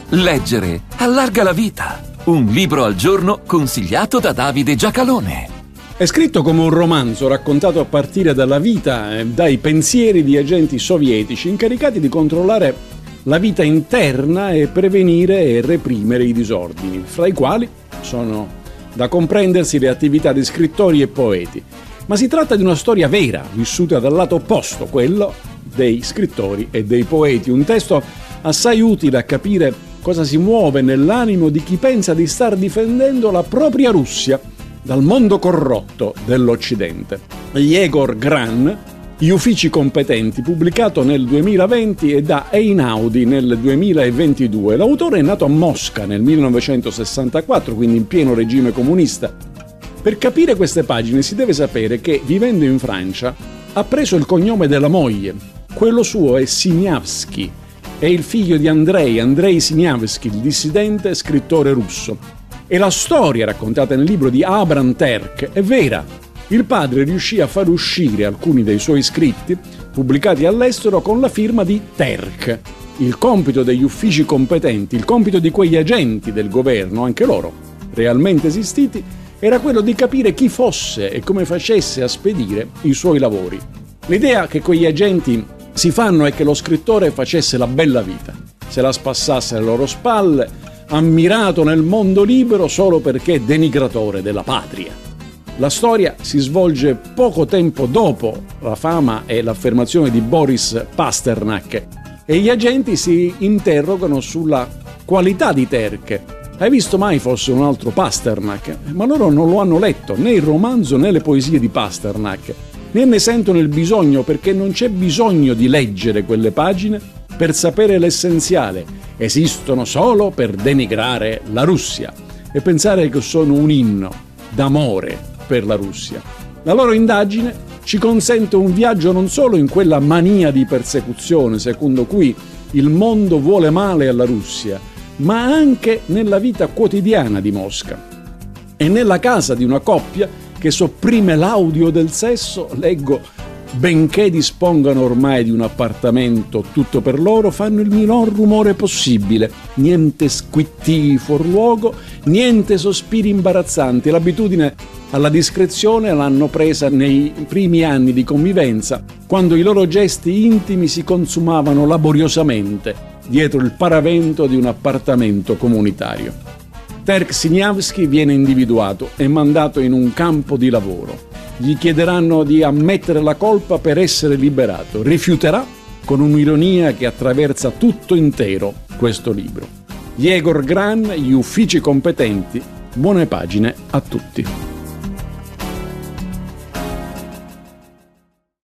Leggere allarga la vita. Un libro al giorno consigliato da Davide Giacalone. È scritto come un romanzo raccontato a partire dalla vita e dai pensieri di agenti sovietici incaricati di controllare la vita interna e prevenire e reprimere i disordini, fra i quali sono da comprendersi le attività di scrittori e poeti. Ma si tratta di una storia vera, vissuta dal lato opposto, quello dei scrittori e dei poeti. Un testo assai utile a capire cosa si muove nell'animo di chi pensa di star difendendo la propria Russia dal mondo corrotto dell'Occidente. Yegor Gran, Gli uffici competenti, pubblicato nel 2020 e da Einaudi nel 2022. L'autore è nato a Mosca nel 1964, quindi in pieno regime comunista. Per capire queste pagine si deve sapere che, vivendo in Francia, ha preso il cognome della moglie. Quello suo è Siniavsky. È il figlio di Andrei Siniavsky, il dissidente scrittore russo. E la storia raccontata nel libro di Abram Terk è vera. Il padre riuscì a far uscire alcuni dei suoi scritti, pubblicati all'estero, con la firma di Terk. Il compito degli uffici competenti, il compito di quegli agenti del governo, anche loro realmente esistiti, era quello di capire chi fosse e come facesse a spedire i suoi lavori. L'idea che quegli agenti si fanno è che lo scrittore facesse la bella vita, se la spassasse alle loro spalle, ammirato nel mondo libero solo perché è denigratore della patria. La storia si svolge poco tempo dopo la fama e l'affermazione di Boris Pasternak e gli agenti si interrogano sulla qualità di Terk. Hai visto mai fosse un altro Pasternak? Ma loro non lo hanno letto, né il romanzo né le poesie di Pasternak, né ne sentono il bisogno, perché non c'è bisogno di leggere quelle pagine per sapere l'essenziale. Esistono solo per denigrare la Russia e pensare che sono un inno d'amore per la Russia. La loro indagine ci consente un viaggio non solo in quella mania di persecuzione secondo cui il mondo vuole male alla Russia, ma anche nella vita quotidiana di Mosca. E nella casa di una coppia che sopprime l'audio del sesso, leggo: benché dispongano ormai di un appartamento tutto per loro, fanno il minor rumore possibile, niente squittii fuor luogo, niente sospiri imbarazzanti. L'abitudine alla discrezione l'hanno presa nei primi anni di convivenza, quando i loro gesti intimi si consumavano laboriosamente dietro il paravento di un appartamento comunitario. Terk Siniavsky viene individuato e mandato in un campo di lavoro. Gli chiederanno di ammettere la colpa per essere liberato. Rifiuterà con un'ironia che attraversa tutto intero questo libro. Yegor Gran, Gli uffici competenti. Buone pagine a tutti.